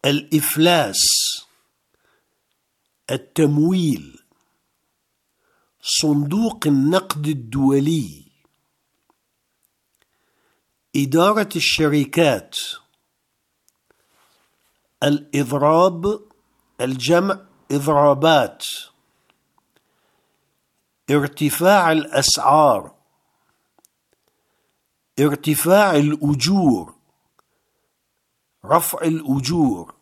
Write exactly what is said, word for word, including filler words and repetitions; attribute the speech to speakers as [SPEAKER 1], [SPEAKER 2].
[SPEAKER 1] الإفلاس، التمويل، صندوق النقد الدولي، إدارة الشركات، الإضراب، الجمع إضرابات، ارتفاع الأسعار، ارتفاع الأجور، رفع الأجور،